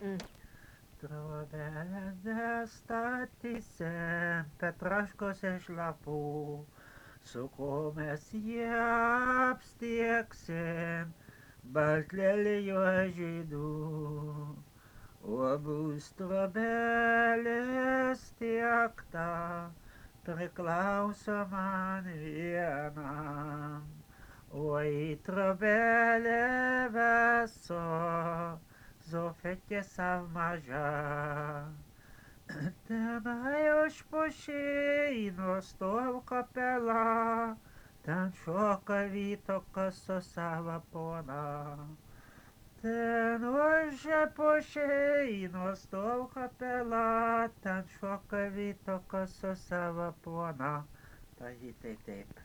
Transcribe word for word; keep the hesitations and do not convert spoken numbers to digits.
Mm. Trobelę statyse Petraškos iš lapų, su ko mes ją apstieksim, baltlelijų žydų. O bus trobelės tiekta, priklauso man vienam. O į trobelę veso, Zofetė sama já. Tenai už pušyno stov kapela, ten šoka Vytokas su sava pona. Ten už pušyno stov kapela, ten šoka Vytokas su sava pona. Tai taip, taip.